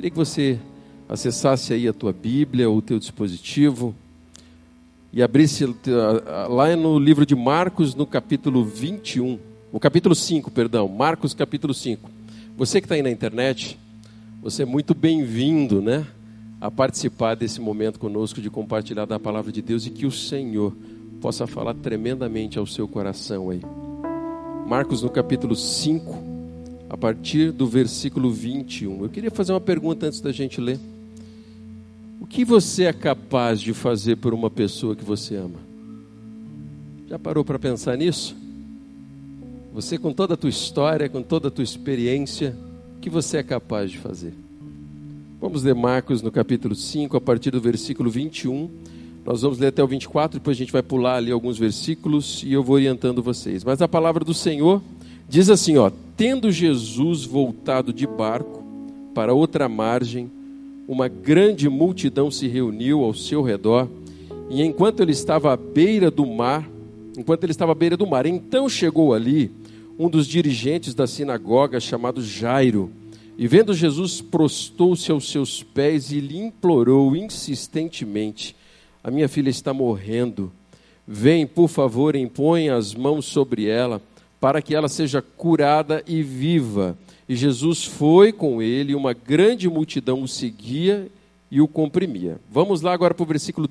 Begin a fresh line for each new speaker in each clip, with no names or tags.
Queria que você acessasse aí a tua Bíblia, ou o teu dispositivo, e abrisse lá no livro de Marcos, no capítulo 21, o capítulo 5, perdão, Marcos capítulo 5. Você que está aí na internet, você é muito bem-vindo, né, a participar desse momento conosco de compartilhar da palavra de Deus, e que o Senhor possa falar tremendamente ao seu coração aí. Marcos no capítulo 5, a partir do versículo 21. Eu queria fazer uma pergunta antes da gente ler. O que você é capaz de fazer por uma pessoa que você ama? Já parou para pensar nisso? Você, com toda a tua história, com toda a tua experiência, o que você é capaz de fazer? Vamos ler Marcos no capítulo 5, a partir do versículo 21. Nós vamos ler até o 24, depois a gente vai pular ali alguns versículos e eu vou orientando vocês. Mas a palavra do Senhor diz assim, ó: tendo Jesus voltado de barco para outra margem, uma grande multidão se reuniu ao seu redor, e enquanto ele estava à beira do mar, então chegou ali um dos dirigentes da sinagoga, chamado Jairo, e vendo Jesus, prostou-se aos seus pés e lhe implorou insistentemente: a minha filha está morrendo, vem, por favor, impõe as mãos sobre ela, para que ela seja curada e viva. E Jesus foi com ele, e uma grande multidão o seguia e o comprimia. Vamos lá agora para o versículo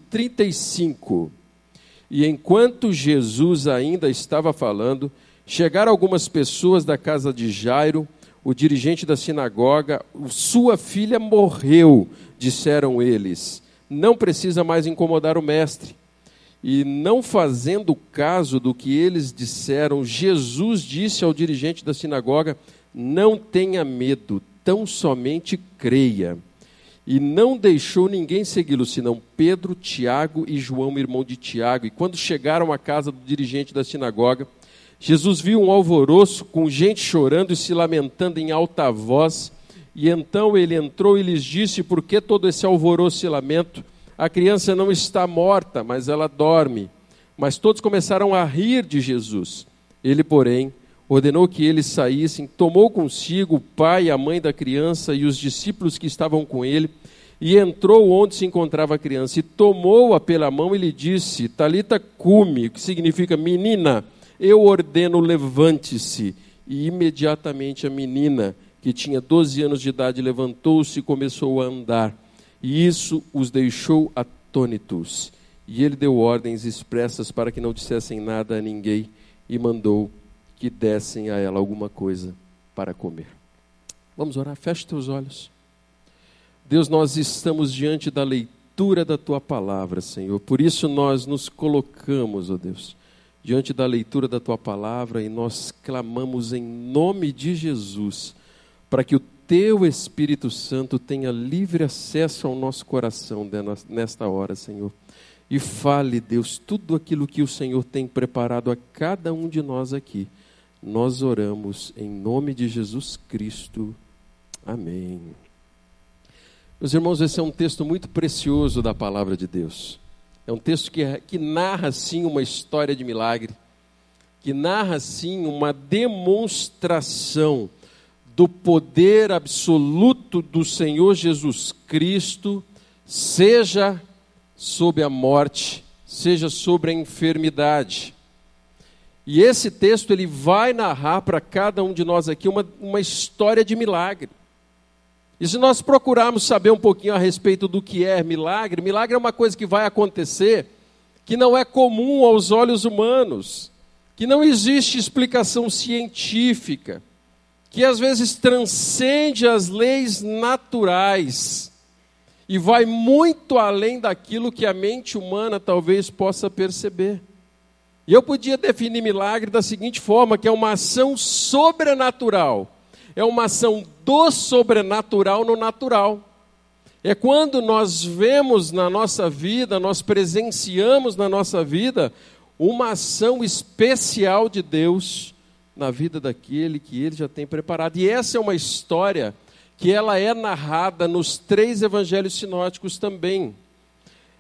35. E enquanto Jesus ainda estava falando, chegaram algumas pessoas da casa de Jairo, o dirigente da sinagoga. Sua filha morreu, disseram eles. Não precisa mais incomodar o mestre. E não fazendo caso do que eles disseram, Jesus disse ao dirigente da sinagoga: não tenha medo, tão somente creia. E não deixou ninguém segui-lo, senão Pedro, Tiago e João, irmão de Tiago. E quando chegaram à casa do dirigente da sinagoga, Jesus viu um alvoroço, com gente chorando e se lamentando em alta voz. E então ele entrou e lhes disse: por que todo esse alvoroço e lamento? A criança não está morta, mas ela dorme. Mas todos começaram a rir de Jesus. Ele, porém, ordenou que eles saíssem, tomou consigo o pai e a mãe da criança e os discípulos que estavam com ele, e entrou onde se encontrava a criança, e tomou-a pela mão e lhe disse: Talita cumi, o que significa: menina, eu ordeno, levante-se. E imediatamente a menina, que tinha 12 anos de idade, levantou-se e começou a andar. E isso os deixou atônitos. E ele deu ordens expressas para que não dissessem nada a ninguém, e mandou que dessem a ela alguma coisa para comer. Vamos orar? Feche teus olhos. Deus, nós estamos diante da leitura da Tua palavra, Senhor. Por isso nós nos colocamos, ó Deus, diante da leitura da Tua palavra, e nós clamamos em nome de Jesus, para que o Teu Espírito Santo tenha livre acesso ao nosso coração nesta hora, Senhor. E fale, Deus, tudo aquilo que o Senhor tem preparado a cada um de nós aqui. Nós oramos em nome de Jesus Cristo. Amém. Meus irmãos, esse é um texto muito precioso da palavra de Deus. É um texto que narra, sim, uma história de milagre, que narra, sim, uma demonstração do poder absoluto do Senhor Jesus Cristo, seja sobre a morte, seja sobre a enfermidade. E esse texto ele vai narrar para cada um de nós aqui uma história de milagre. E se nós procurarmos saber um pouquinho a respeito do que é milagre, milagre é uma coisa que vai acontecer, que não é comum aos olhos humanos, que não existe explicação científica, que às vezes transcende as leis naturais e vai muito além daquilo que a mente humana talvez possa perceber. E eu podia definir milagre da seguinte forma, que é uma ação sobrenatural, é uma ação do sobrenatural no natural. É quando nós vemos na nossa vida, nós presenciamos na nossa vida uma ação especial de Deus na vida daquele que Ele já tem preparado. E essa é uma história que ela é narrada nos 3 evangelhos sinóticos também.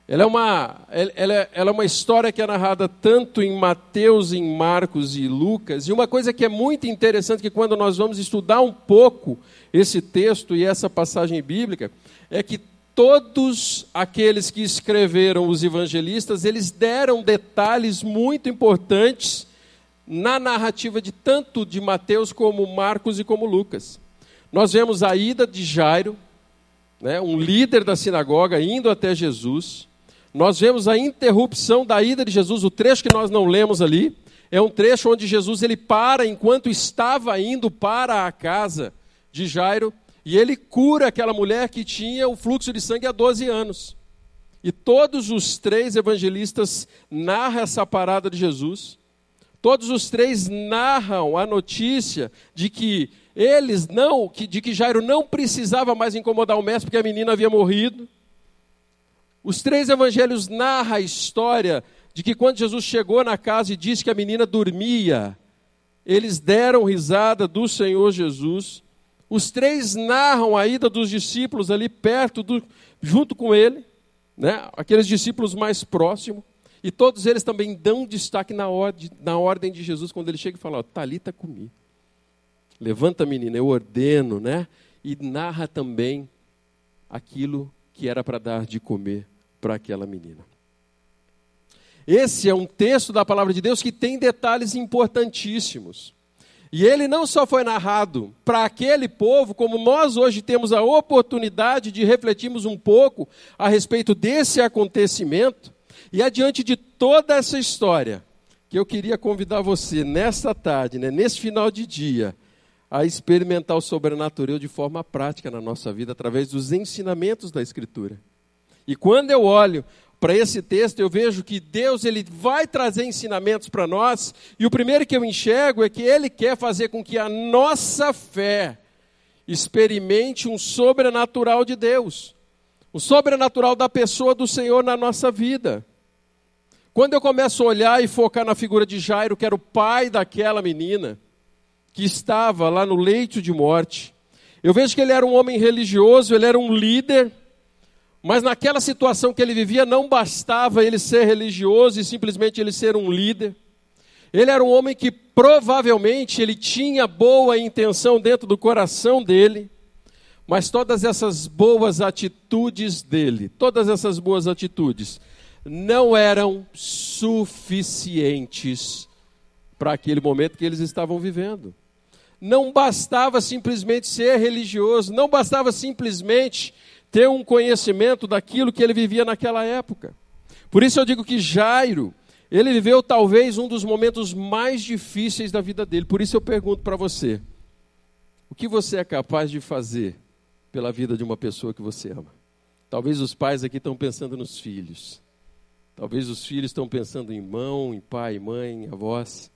Ela é uma história que é narrada tanto em Mateus, em Marcos e Lucas. E uma coisa que é muito interessante, que quando nós vamos estudar um pouco esse texto e essa passagem bíblica, é que todos aqueles que escreveram os evangelistas, eles deram detalhes muito importantes na narrativa de tanto de Mateus como Marcos e como Lucas. Nós vemos a ida de Jairo, né, um líder da sinagoga, indo até Jesus. Nós vemos a interrupção da ida de Jesus. O trecho que nós não lemos ali é um trecho onde Jesus ele para enquanto estava indo para a casa de Jairo e ele cura aquela mulher que tinha o fluxo de sangue há 12 anos. E todos os três evangelistas narram essa parada de Jesus. Todos os três narram a notícia de que Jairo não precisava mais incomodar o mestre porque a menina havia morrido. Os três evangelhos narram a história de que quando Jesus chegou na casa e disse que a menina dormia, eles deram risada do Senhor Jesus. Os três narram a ida dos discípulos ali junto com ele, né? Aqueles discípulos mais próximos. E todos eles também dão destaque na ordem de Jesus, quando ele chega e fala, Talita cumi. Levanta, menina, eu ordeno, né? E narra também aquilo que era para dar de comer para aquela menina. Esse é um texto da palavra de Deus que tem detalhes importantíssimos. E ele não só foi narrado para aquele povo, como nós hoje temos a oportunidade de refletirmos um pouco a respeito desse acontecimento. E adiante de toda essa história, que eu queria convidar você nesta tarde, né, nesse final de dia, a experimentar o sobrenatural de forma prática na nossa vida, através dos ensinamentos da Escritura. E quando eu olho para esse texto, eu vejo que Deus ele vai trazer ensinamentos para nós, e o primeiro que eu enxergo é que Ele quer fazer com que a nossa fé experimente um sobrenatural de Deus, o sobrenatural da pessoa do Senhor na nossa vida. Quando eu começo a olhar e focar na figura de Jairo, que era o pai daquela menina, que estava lá no leito de morte, eu vejo que ele era um homem religioso, ele era um líder, mas naquela situação que ele vivia, não bastava ele ser religioso e simplesmente ele ser um líder. Ele era um homem que provavelmente ele tinha boa intenção dentro do coração dele, mas todas essas boas atitudes dele, todas essas boas atitudes, não eram suficientes para aquele momento que eles estavam vivendo. Não bastava simplesmente ser religioso, não bastava simplesmente ter um conhecimento daquilo que ele vivia naquela época. Por isso eu digo que Jairo, ele viveu talvez um dos momentos mais difíceis da vida dele. Por isso eu pergunto para você, o que você é capaz de fazer pela vida de uma pessoa que você ama? Talvez os pais aqui estão pensando nos filhos. Talvez os filhos estão pensando em irmão, em pai, mãe, avós.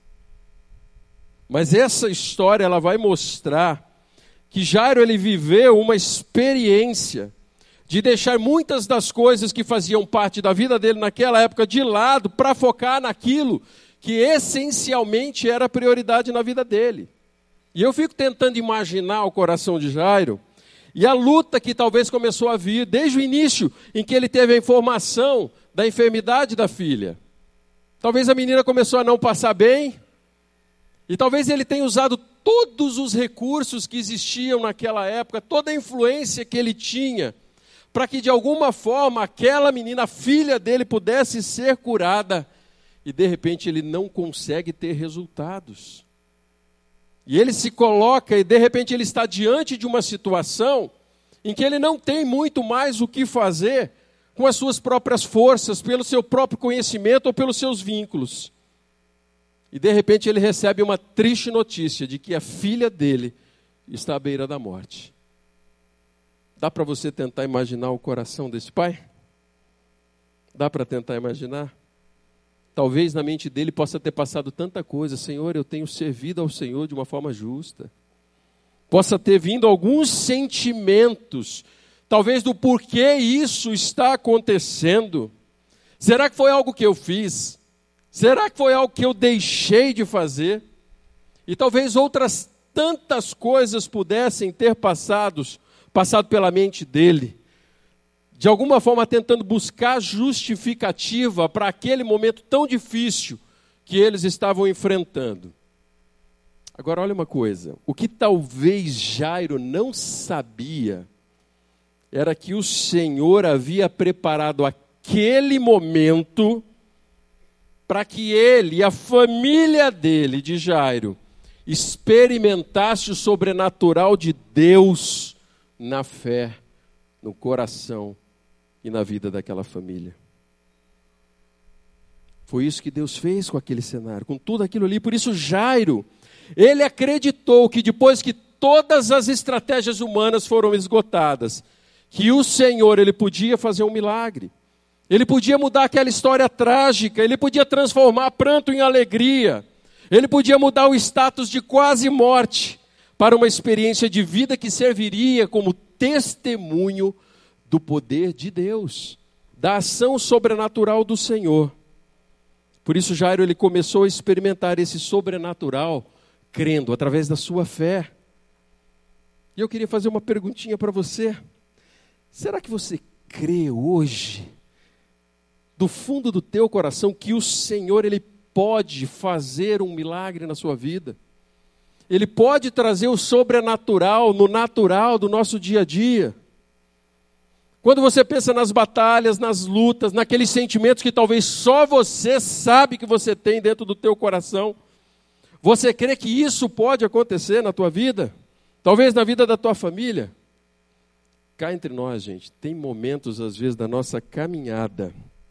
Mas essa história ela vai mostrar que Jairo ele viveu uma experiência de deixar muitas das coisas que faziam parte da vida dele naquela época de lado para focar naquilo que essencialmente era a prioridade na vida dele. E eu fico tentando imaginar o coração de Jairo e a luta que talvez começou a vir desde o início em que ele teve a informação da enfermidade da filha. Talvez a menina começou a não passar bem, e talvez ele tenha usado todos os recursos que existiam naquela época, toda a influência que ele tinha, para que de alguma forma aquela menina, a filha dele, pudesse ser curada, e de repente ele não consegue ter resultados. E ele se coloca, e de repente ele está diante de uma situação em que ele não tem muito mais o que fazer com as suas próprias forças, pelo seu próprio conhecimento ou pelos seus vínculos. E de repente ele recebe uma triste notícia de que a filha dele está à beira da morte. Dá para você tentar imaginar o coração desse pai? Dá para tentar imaginar? Talvez na mente dele possa ter passado tanta coisa. Senhor, eu tenho servido ao Senhor de uma forma justa. Possa ter vindo alguns sentimentos, talvez do porquê isso está acontecendo. Será que foi algo que eu fiz? Será que foi algo que eu deixei de fazer? E talvez outras tantas coisas pudessem ter passado pela mente dele. de alguma forma tentando buscar justificativa para aquele momento tão difícil que eles estavam enfrentando. Agora olha uma coisa, o que talvez Jairo não sabia era que o Senhor havia preparado aquele momento para que ele e a família dele, de Jairo, experimentasse o sobrenatural de Deus na fé, no coração e na vida daquela família. Foi isso que Deus fez com aquele cenário, com tudo aquilo ali. Por isso Jairo, ele acreditou que depois que todas as estratégias humanas foram esgotadas, que o Senhor, ele podia fazer um milagre. Ele podia mudar aquela história trágica, ele podia transformar pranto em alegria, ele podia mudar o status de quase morte para uma experiência de vida que serviria como testemunho do poder de Deus, da ação sobrenatural do Senhor. Por isso Jairo, ele começou a experimentar esse sobrenatural, crendo através da sua fé. E eu queria fazer uma perguntinha para você. Será que você crê hoje, do fundo do teu coração, que o Senhor, ele pode fazer um milagre na sua vida? Ele pode trazer o sobrenatural no natural do nosso dia a dia? Quando você pensa nas batalhas, nas lutas, naqueles sentimentos que talvez só você sabe que você tem dentro do teu coração, você crê que isso pode acontecer na tua vida? Talvez na vida da tua família? Cá entre nós, gente, tem momentos às vezes da nossa caminhada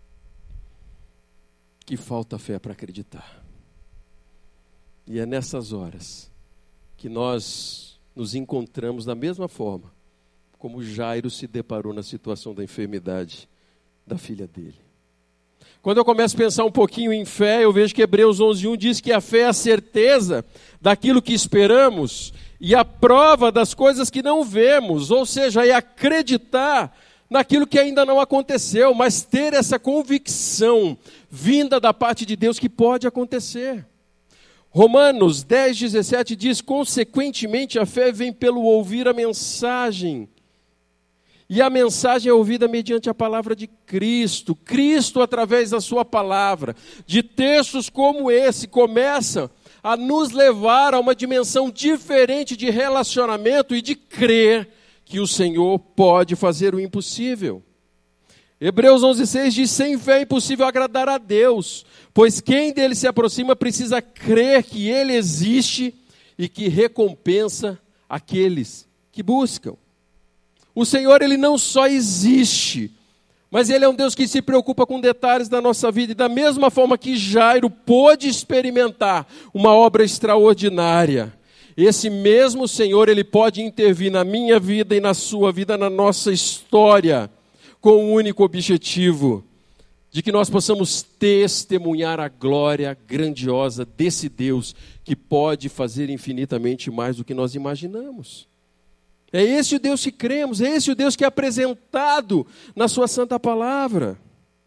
que falta fé para acreditar. E é nessas horas que nós nos encontramos da mesma forma como Jairo se deparou na situação da enfermidade da filha dele. Quando eu começo a pensar um pouquinho em fé, eu vejo que Hebreus 11:1 diz que a fé é a certeza daquilo que esperamos e a prova das coisas que não vemos, ou seja, é acreditar naquilo que ainda não aconteceu, mas ter essa convicção vinda da parte de Deus que pode acontecer. Romanos 10:17 diz, consequentemente a fé vem pelo ouvir a mensagem, e a mensagem é ouvida mediante a palavra de Cristo. Cristo, através da sua palavra, de textos como esse, começa a nos levar a uma dimensão diferente de relacionamento e de crer que o Senhor pode fazer o impossível. Hebreus 11:6 diz, sem fé é impossível agradar a Deus, pois quem dele se aproxima precisa crer que ele existe e que recompensa aqueles que buscam. O Senhor, ele não só existe, mas ele é um Deus que se preocupa com detalhes da nossa vida. E da mesma forma que Jairo pôde experimentar uma obra extraordinária, esse mesmo Senhor, ele pode intervir na minha vida e na sua vida, na nossa história, com o único objetivo de que nós possamos testemunhar a glória grandiosa desse Deus que pode fazer infinitamente mais do que nós imaginamos. É esse o Deus que cremos, é esse o Deus que é apresentado na sua santa palavra.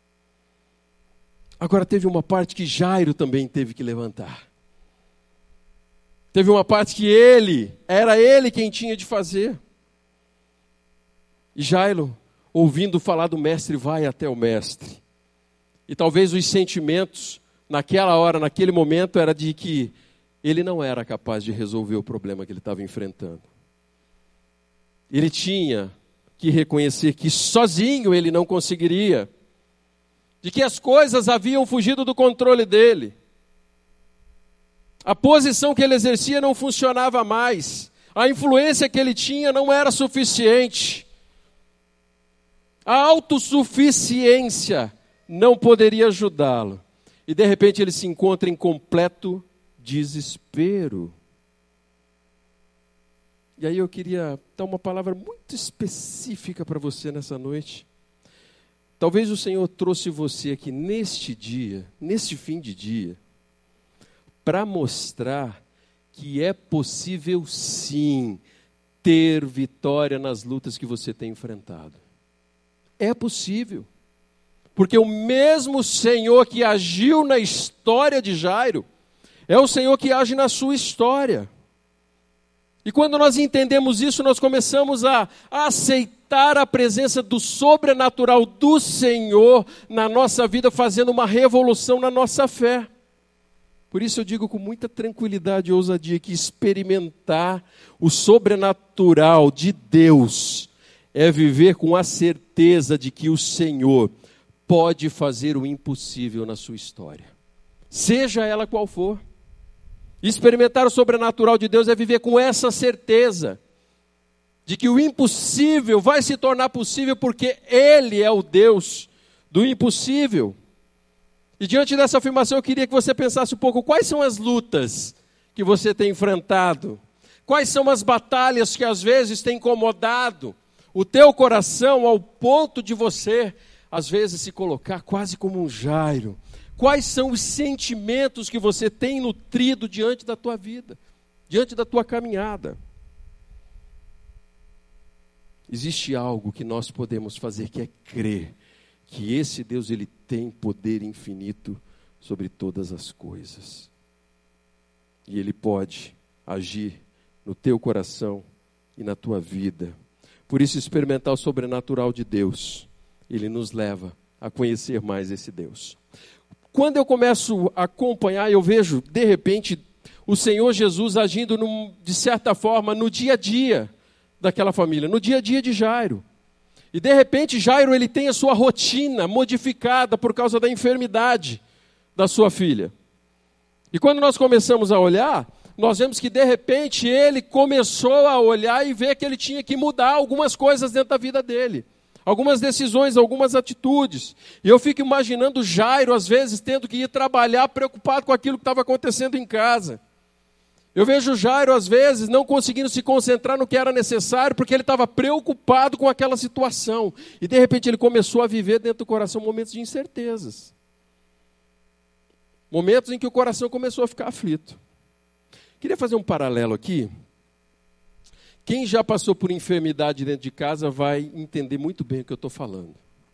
Agora teve uma parte que Jairo também teve que levantar. Teve uma parte que era ele quem tinha de fazer. E Jairo, ouvindo falar do mestre, vai até o mestre. E talvez os sentimentos, naquela hora, naquele momento, era de que ele não era capaz de resolver o problema que ele estava enfrentando. Ele tinha que reconhecer que sozinho ele não conseguiria, de que as coisas haviam fugido do controle dele. A posição que ele exercia não funcionava mais, a influência que ele tinha não era suficiente. A autossuficiência não poderia ajudá-lo. E de repente ele se encontra em completo desespero. E aí eu queria dar uma palavra muito específica para você nessa noite. Talvez o Senhor trouxe você aqui neste dia, neste fim de dia, para mostrar que é possível sim ter vitória nas lutas que você tem enfrentado. É possível. Porque o mesmo Senhor que agiu na história de Jairo, é o Senhor que age na sua história. E quando nós entendemos isso, nós começamos a aceitar a presença do sobrenatural do Senhor na nossa vida, fazendo uma revolução na nossa fé. Por isso eu digo com muita tranquilidade e ousadia que experimentar o sobrenatural de Deus é viver com a certeza de que o Senhor pode fazer o impossível na sua história, seja ela qual for. Experimentar o sobrenatural de Deus é viver com essa certeza de que o impossível vai se tornar possível porque Ele é o Deus do impossível. E diante dessa afirmação eu queria que você pensasse um pouco, quais são as lutas que você tem enfrentado? Quais são as batalhas que às vezes têm incomodado o teu coração ao ponto de você, às vezes, se colocar quase como um Jairo? Quais são os sentimentos que você tem nutrido diante da tua vida, diante da tua caminhada? Existe algo que nós podemos fazer, que é crer que esse Deus, Ele tem poder infinito sobre todas as coisas. E Ele pode agir no teu coração e na tua vida. Por isso, experimentar o sobrenatural de Deus, Ele nos leva a conhecer mais esse Deus. Quando eu começo a acompanhar, eu vejo, de repente, o Senhor Jesus agindo, de certa forma, no dia a dia daquela família, no dia a dia de Jairo. E, de repente, Jairo ele tem a sua rotina modificada por causa da enfermidade da sua filha. E quando nós começamos a olhar, nós vemos que, de repente, ele começou a olhar e ver que ele tinha que mudar algumas coisas dentro da vida dele. Algumas decisões, algumas atitudes. E eu fico imaginando Jairo, às vezes, tendo que ir trabalhar preocupado com aquilo que estava acontecendo em casa. Eu vejo Jairo, às vezes, não conseguindo se concentrar no que era necessário, porque ele estava preocupado com aquela situação. E, de repente, ele começou a viver dentro do coração momentos de incertezas. Momentos em que o coração começou a ficar aflito. Queria fazer um paralelo aqui. Quem já passou por enfermidade dentro de casa vai entender muito bem o que eu estou falando.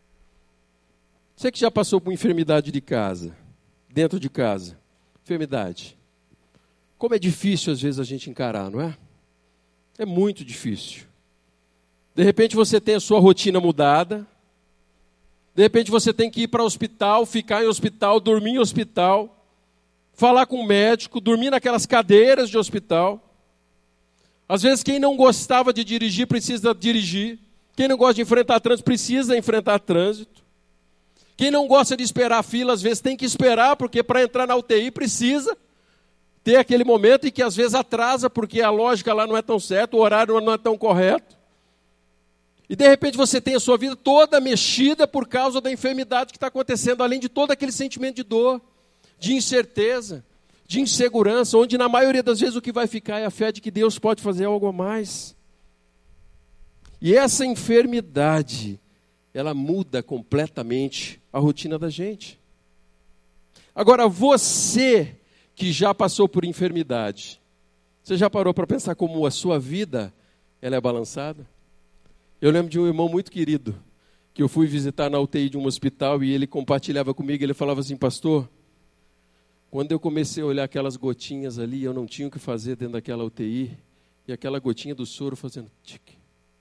Você que já passou por enfermidade de casa, dentro de casa, enfermidade. Como é difícil às vezes a gente encarar, não é? É muito difícil. De repente você tem a sua rotina mudada. De repente você tem que ir para o hospital, ficar em hospital, dormir em hospital, falar com o médico, dormir naquelas cadeiras de hospital. Às vezes quem não gostava de dirigir precisa dirigir. Quem não gosta de enfrentar trânsito precisa enfrentar trânsito. Quem não gosta de esperar a fila, às vezes tem que esperar, porque para entrar na UTI precisa ter aquele momento em que às vezes atrasa, porque a lógica lá não é tão certa, o horário não é tão correto. E de repente você tem a sua vida toda mexida por causa da enfermidade que está acontecendo, além de todo aquele sentimento de dor, de incerteza, de insegurança, onde na maioria das vezes o que vai ficar é a fé de que Deus pode fazer algo a mais. E essa enfermidade, ela muda completamente a rotina da gente. Agora, você que já passou por enfermidade, você já parou para pensar como a sua vida ela é balançada? Eu lembro de um irmão muito querido, que eu fui visitar na UTI de um hospital e ele compartilhava comigo, ele falava assim, pastor, quando eu comecei a olhar aquelas gotinhas ali, eu não tinha o que fazer dentro daquela UTI, e aquela gotinha do soro fazendo tique,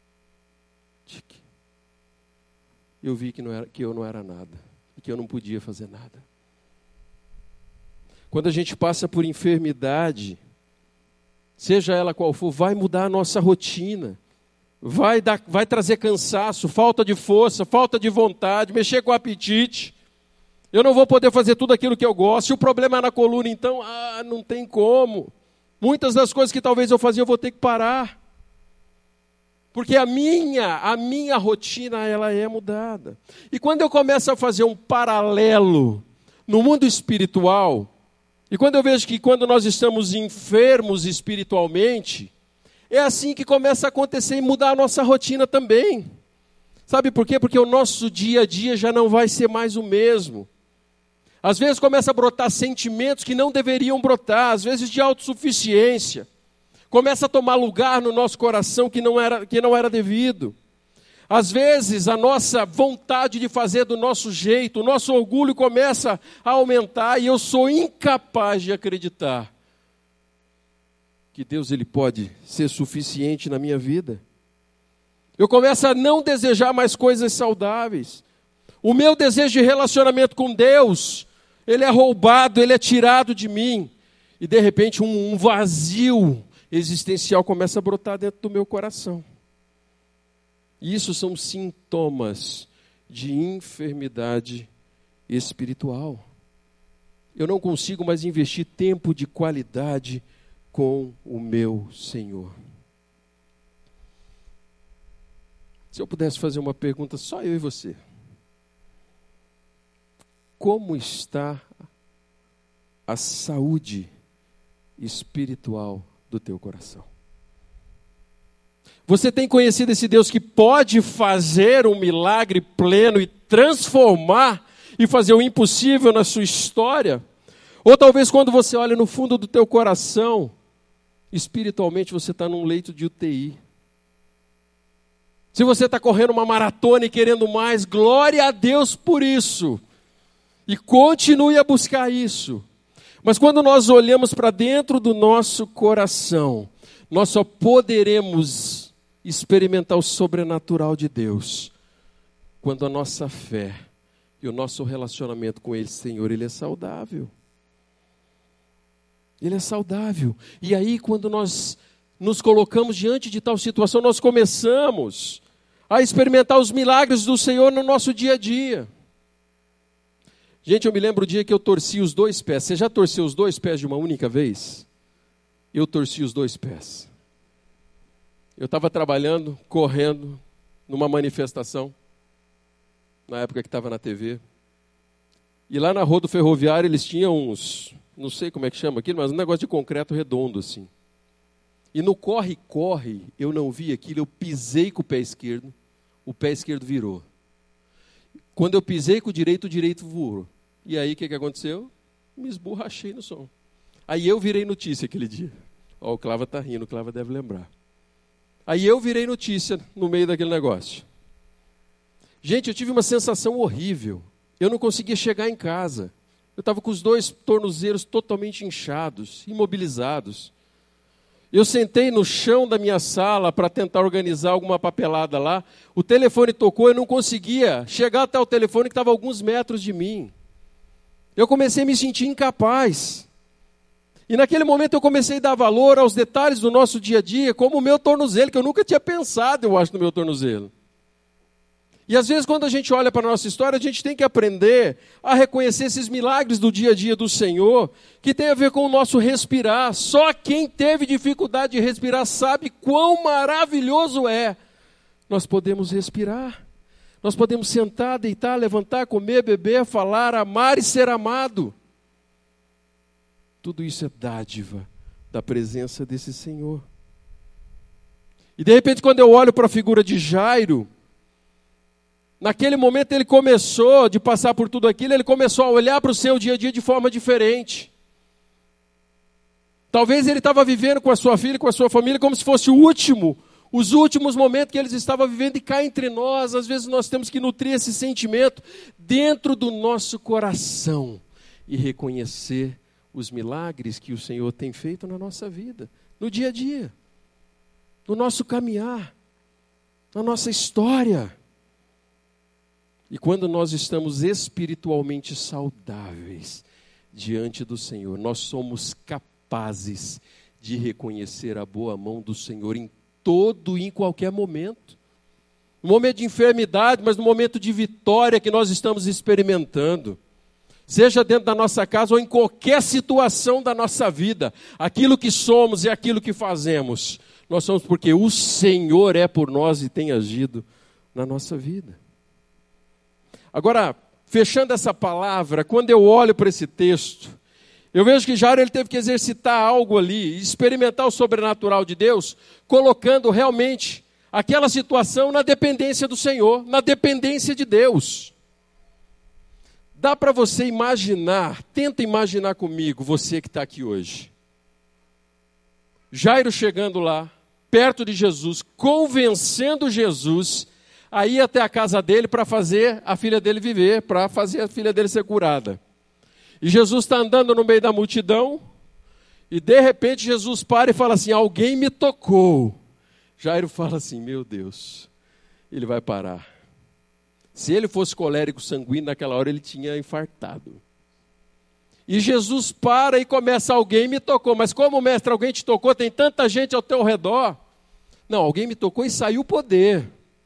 tique. Eu vi que eu não era nada, e que eu não podia fazer nada. Quando a gente passa por enfermidade, seja ela qual for, vai mudar a nossa rotina, vai trazer cansaço, falta de força, falta de vontade, mexer com o apetite. Eu não vou poder fazer tudo aquilo que eu gosto. Se o problema é na coluna, então, não tem como. Muitas das coisas que talvez eu fazia, eu vou ter que parar. Porque a minha rotina, ela é mudada. E quando eu começo a fazer um paralelo no mundo espiritual, e quando eu vejo que quando nós estamos enfermos espiritualmente, é assim que começa a acontecer e mudar a nossa rotina também. Sabe por quê? Porque o nosso dia a dia já não vai ser mais o mesmo. Às vezes começa a brotar sentimentos que não deveriam brotar, às vezes de autossuficiência. Começa a tomar lugar no nosso coração que não era devido. Às vezes a nossa vontade de fazer do nosso jeito, o nosso orgulho começa a aumentar e eu sou incapaz de acreditar que que Deus ele pode ser suficiente na minha vida. Eu começo a não desejar mais coisas saudáveis. O meu desejo de relacionamento com Deus, ele é roubado, ele é tirado de mim. E de repente um vazio existencial começa a brotar dentro do meu coração. E isso são sintomas de enfermidade espiritual. Eu não consigo mais investir tempo de qualidade com o meu Senhor. Se eu pudesse fazer uma pergunta, só eu e você. Como está a saúde espiritual do teu coração? Você tem conhecido esse Deus que pode fazer um milagre pleno e transformar e fazer o impossível na sua história? Ou talvez quando você olha no fundo do teu coração, espiritualmente você está num leito de UTI. Se você está correndo uma maratona e querendo mais, glória a Deus por isso. E continue a buscar isso. Mas quando nós olhamos para dentro do nosso coração, nós só poderemos experimentar o sobrenatural de Deus quando a nossa fé e o nosso relacionamento com Ele, Senhor, Ele é saudável. Ele é saudável. E aí, quando nós nos colocamos diante de tal situação, nós começamos a experimentar os milagres do Senhor no nosso dia a dia. Gente, eu me lembro o dia que eu torci os 2 pés. Você já torceu os 2 pés de uma única vez? Eu torci os 2 pés. Eu estava trabalhando, correndo, numa manifestação, na época que estava na TV. E lá na rua do ferroviário eles tinham uns, não sei como é que chama aquilo, mas um negócio de concreto redondo assim. E no corre-corre, eu não vi aquilo, eu pisei com o pé esquerdo virou. Quando eu pisei com o direito voou. E aí o que aconteceu? Me esborrachei no som. Aí eu virei notícia aquele dia. Ó, o Clava está rindo, o Clava deve lembrar. Aí eu virei notícia no meio daquele negócio. Gente, eu tive uma sensação horrível. Eu não conseguia chegar em casa. Eu estava com os 2 tornozelos totalmente inchados, imobilizados. Eu sentei no chão da minha sala para tentar organizar alguma papelada lá. O telefone tocou, eu não conseguia chegar até o telefone que estava a alguns metros de mim. Eu comecei a me sentir incapaz. E naquele momento eu comecei a dar valor aos detalhes do nosso dia a dia, como o meu tornozelo, que eu nunca tinha pensado, eu acho, no meu tornozelo. E às vezes quando a gente olha para a nossa história, a gente tem que aprender a reconhecer esses milagres do dia a dia do Senhor, que tem a ver com o nosso respirar. Só quem teve dificuldade de respirar sabe quão maravilhoso é. Nós podemos respirar. Nós podemos sentar, deitar, levantar, comer, beber, falar, amar e ser amado. Tudo isso é dádiva da presença desse Senhor. E de repente quando eu olho para a figura de Jairo, naquele momento ele começou, de passar por tudo aquilo, ele começou a olhar para o seu dia a dia de forma diferente. Talvez ele estava vivendo com a sua filha, com a sua família, como se fosse os últimos momentos que eles estavam vivendo, e cá entre nós, às vezes nós temos que nutrir esse sentimento dentro do nosso coração e reconhecer os milagres que o Senhor tem feito na nossa vida, no dia a dia, no nosso caminhar, na nossa história. E quando nós estamos espiritualmente saudáveis diante do Senhor, nós somos capazes de reconhecer a boa mão do Senhor em todo e em qualquer momento. No momento de enfermidade, mas no momento de vitória que nós estamos experimentando. Seja dentro da nossa casa ou em qualquer situação da nossa vida. Aquilo que somos e aquilo que fazemos, nós somos porque o Senhor é por nós e tem agido na nossa vida. Agora, fechando essa palavra, quando eu olho para esse texto, eu vejo que Jairo ele teve que exercitar algo ali, experimentar o sobrenatural de Deus, colocando realmente aquela situação na dependência do Senhor, na dependência de Deus. Dá para você imaginar, tenta imaginar comigo, você que está aqui hoje. Jairo chegando lá, perto de Jesus, convencendo Jesus a ir até a casa dele para fazer a filha dele viver, para fazer a filha dele ser curada. E Jesus está andando no meio da multidão, E de repente Jesus para e fala assim, alguém me tocou. Jairo fala assim, meu Deus, ele vai parar. Se ele fosse colérico sanguíneo, naquela hora ele tinha infartado. E Jesus para e começa, alguém me tocou. Mas como, mestre, alguém te tocou? Tem tanta gente ao teu redor. Não, alguém me tocou e saiu o poder.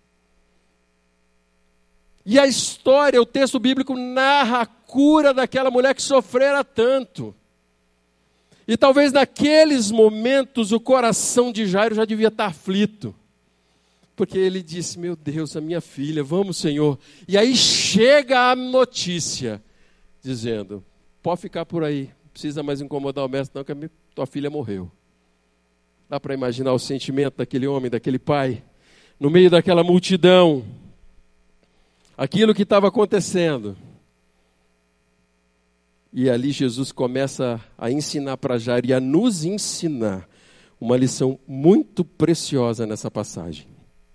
E a história, o texto bíblico narra a cura daquela mulher que sofrera tanto. E talvez naqueles momentos o coração de Jairo já devia estar aflito. Porque ele disse, meu Deus, a minha filha, vamos, Senhor. E aí chega a notícia, dizendo, pode ficar por aí, não precisa mais incomodar o mestre não, que a tua filha morreu. Dá para imaginar o sentimento daquele homem, daquele pai, no meio daquela multidão, aquilo que estava acontecendo. E ali Jesus começa a ensinar para Jairo e a nos ensinar uma lição muito preciosa nessa passagem.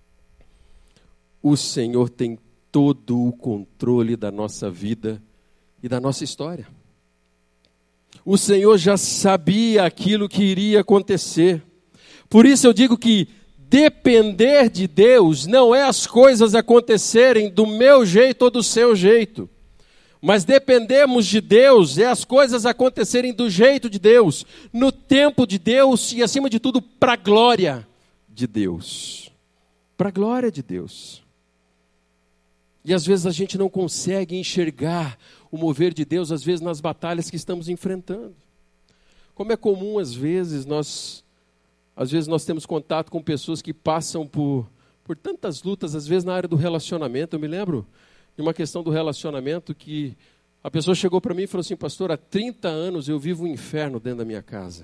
O Senhor tem todo o controle da nossa vida e da nossa história. O Senhor já sabia aquilo que iria acontecer. Por isso eu digo que depender de Deus não é as coisas acontecerem do meu jeito ou do seu jeito. Mas dependemos de Deus é as coisas acontecerem do jeito de Deus, no tempo de Deus e, acima de tudo, para a glória de Deus. Para a glória de Deus. E às vezes a gente não consegue enxergar o mover de Deus, às vezes nas batalhas que estamos enfrentando. Como é comum, às vezes nós temos contato com pessoas que passam por tantas lutas, às vezes na área do relacionamento. Eu me lembro de uma questão do relacionamento que a pessoa chegou para mim e falou assim, pastor, há 30 anos eu vivo um inferno dentro da minha casa.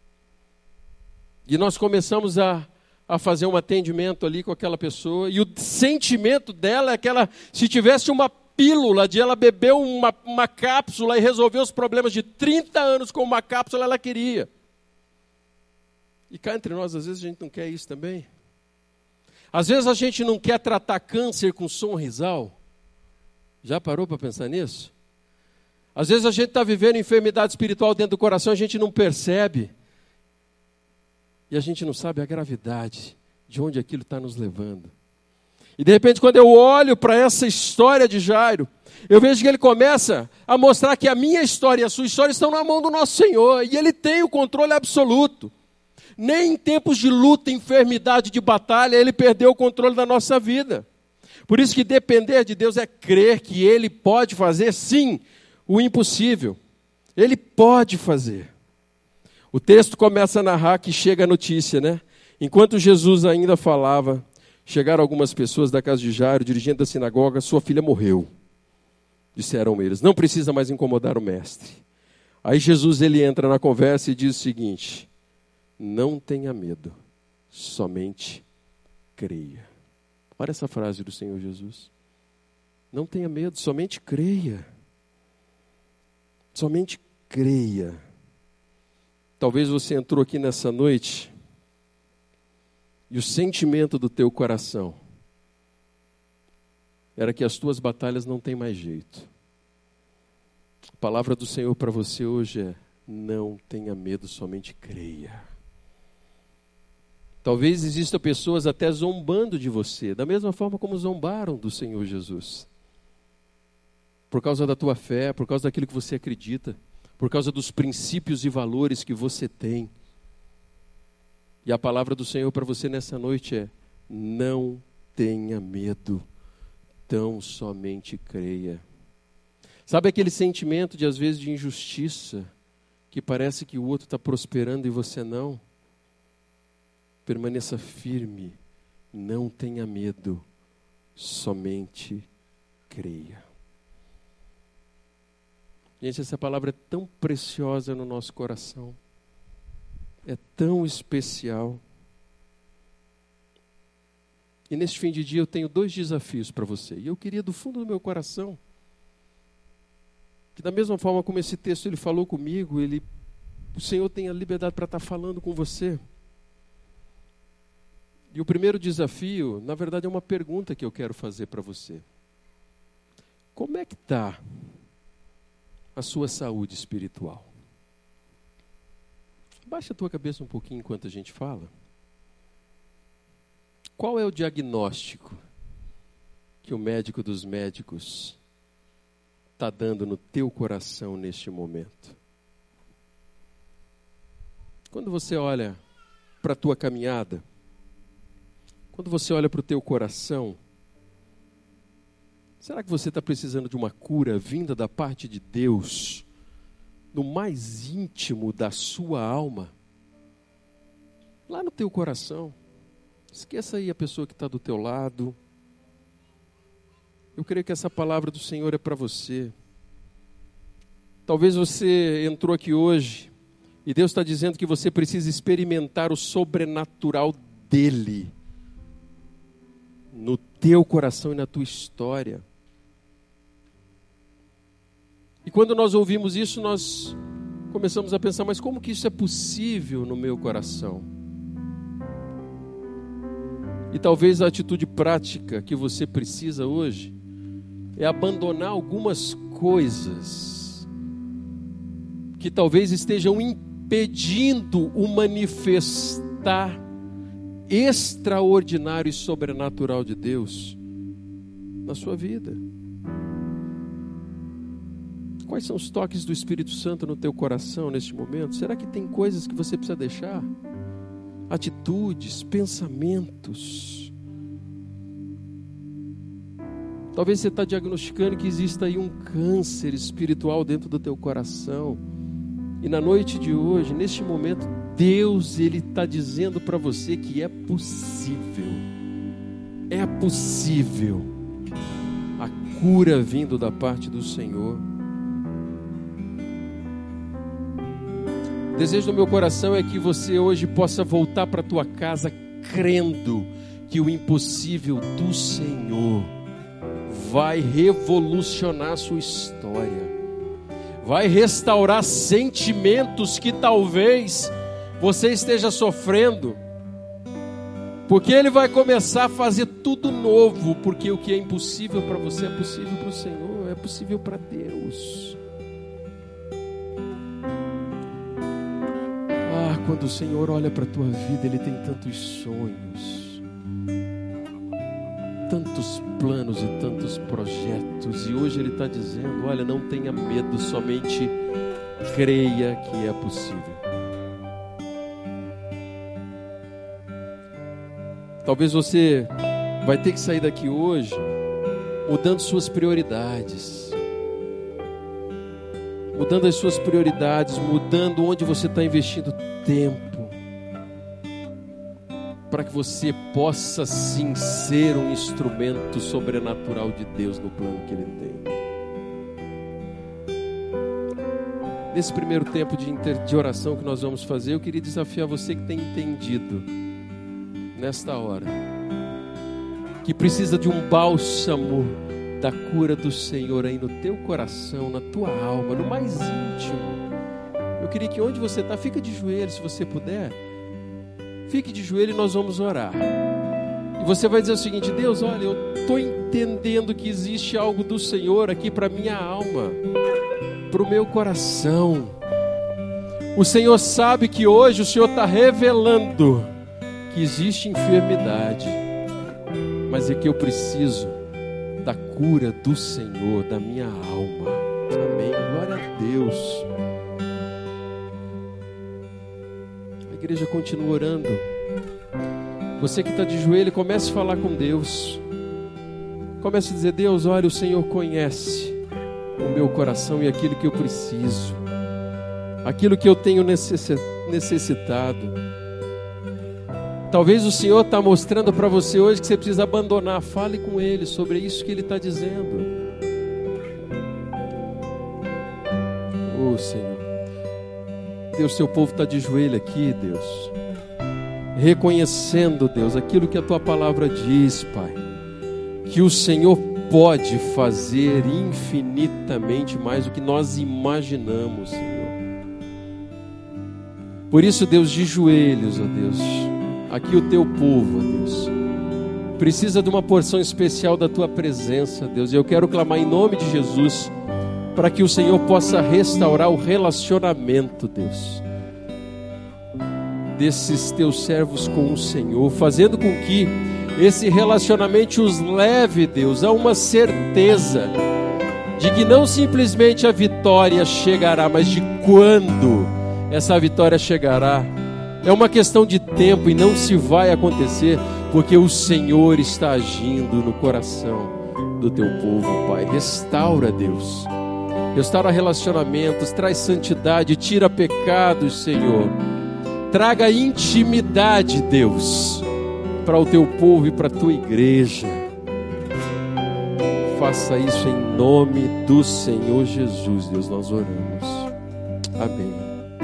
E nós começamos a fazer um atendimento ali com aquela pessoa, e o sentimento dela é que ela, se tivesse uma pílula de ela beber uma cápsula e resolver os problemas de 30 anos com uma cápsula, ela queria. E cá entre nós, às vezes a gente não quer isso também. Às vezes a gente não quer tratar câncer com sonrisal. Já parou para pensar nisso? Às vezes a gente está vivendo enfermidade espiritual dentro do coração, a gente não percebe. E a gente não sabe a gravidade de onde aquilo está nos levando. E de repente, quando eu olho para essa história de Jairo, eu vejo que ele começa a mostrar que a minha história e a sua história estão na mão do nosso Senhor. E Ele tem o controle absoluto. Nem em tempos de luta, enfermidade, de batalha, Ele perdeu o controle da nossa vida. Por isso que depender de Deus é crer que Ele pode fazer, sim, o impossível. Ele pode fazer. O texto começa a narrar que chega a notícia, né? Enquanto Jesus ainda falava, chegaram algumas pessoas da casa de Jairo, dirigente da sinagoga, sua filha morreu. Disseram eles, não precisa mais incomodar o mestre. Aí Jesus ele entra na conversa e diz o seguinte, não tenha medo, somente creia. Olha essa frase do Senhor Jesus. Não tenha medo, somente creia. Somente creia. Talvez você entrou aqui nessa noite e o sentimento do teu coração era que as tuas batalhas não têm mais jeito. A palavra do Senhor para você hoje é, não tenha medo, somente creia. Talvez existam pessoas até zombando de você, da mesma forma como zombaram do Senhor Jesus. Por causa da tua fé, por causa daquilo que você acredita, por causa dos princípios e valores que você tem. E a palavra do Senhor para você nessa noite é, não tenha medo, tão somente creia. Sabe aquele sentimento de às vezes de injustiça, que parece que o outro está prosperando e você não? Permaneça firme, não tenha medo, somente creia. Gente, essa palavra é tão preciosa no nosso coração, é tão especial. E neste fim de dia eu tenho 2 desafios para você, e eu queria do fundo do meu coração, que da mesma forma como esse texto ele falou comigo, o Senhor tem a liberdade para estar falando com você. E o primeiro desafio, na verdade, é uma pergunta que eu quero fazer para você. Como é que está a sua saúde espiritual? Baixa a tua cabeça um pouquinho enquanto a gente fala. Qual é o diagnóstico que o médico dos médicos está dando no teu coração neste momento? Quando você olha para a tua caminhada, quando você olha para o teu coração, será que você está precisando de uma cura vinda da parte de Deus, no mais íntimo da sua alma? Lá no teu coração. Esqueça aí a pessoa que está do teu lado. Eu creio que essa palavra do Senhor é para você. Talvez você entrou aqui hoje e Deus está dizendo que você precisa experimentar o sobrenatural dEle no teu coração e na tua história. E quando nós ouvimos isso, nós começamos a pensar, mas como que isso é possível no meu coração? E talvez a atitude prática que você precisa hoje é abandonar algumas coisas que talvez estejam impedindo o manifestar extraordinário e sobrenatural de Deus na sua vida. Quais são os toques do Espírito Santo no teu coração neste momento? Será que tem coisas que você precisa deixar? Atitudes, pensamentos. Talvez você está diagnosticando que exista aí um câncer espiritual dentro do teu coração. E na noite de hoje, neste momento, Deus, Ele está dizendo para você que é possível. É possível a cura vindo da parte do Senhor. O desejo do meu coração é que você hoje possa voltar para a tua casa crendo que o impossível do Senhor vai revolucionar a sua história, vai restaurar sentimentos que talvez você esteja sofrendo, porque Ele vai começar a fazer tudo novo, porque o que é impossível para você é possível para o Senhor, é possível para Deus. Quando o Senhor olha para a tua vida, Ele tem tantos sonhos, tantos planos e tantos projetos. E hoje Ele está dizendo, olha, não tenha medo, somente creia que é possível. Talvez você vai ter que sair daqui hoje mudando suas prioridades. Mudando as suas prioridades, mudando onde você está investindo tempo, para que você possa sim ser um instrumento sobrenatural de Deus no plano que Ele tem. Nesse primeiro tempo de oração que nós vamos fazer, eu queria desafiar você que tem entendido, nesta hora, que precisa de um bálsamo da cura do Senhor aí no teu coração, na tua alma, no mais íntimo. Eu queria que onde você está, fica de joelho se você puder. Fique de joelho e nós vamos orar. E você vai dizer o seguinte: Deus, olha, eu estou entendendo que existe algo do Senhor aqui para minha alma, para o meu coração. O Senhor sabe que hoje o Senhor está revelando que existe enfermidade, mas é que eu preciso da cura do Senhor, da minha alma. Amém, glória a Deus. A igreja continua orando. Você que está de joelho, comece a falar com Deus. Comece a dizer: Deus, olha, o Senhor conhece o meu coração e aquilo que eu preciso, aquilo que eu tenho necessitado. Talvez o Senhor está mostrando para você hoje que você precisa abandonar. Fale com Ele sobre isso que Ele está dizendo. Oh Senhor, Deus, teu povo está de joelho aqui, Deus, reconhecendo, Deus, aquilo que a tua palavra diz, Pai, que o Senhor pode fazer infinitamente mais do que nós imaginamos, Senhor. Por isso, Deus, de joelhos, ó Deus, aqui o teu povo, ó Deus, precisa de uma porção especial da tua presença, Deus. E eu quero clamar em nome de Jesus para que o Senhor possa restaurar o relacionamento, Deus. desses teus servos com o Senhor, fazendo com que esse relacionamento os leve, Deus, a uma certeza de que não simplesmente a vitória chegará, mas de quando essa vitória chegará. É uma questão de tempo e não se vai acontecer, porque o Senhor está agindo no coração do teu povo, Pai. Restaura, Deus. Restaura relacionamentos, traz santidade, tira pecados, Senhor. Traga intimidade, Deus, para o teu povo e para a tua igreja. Faça isso em nome do Senhor Jesus, Deus, nós oramos. Amém.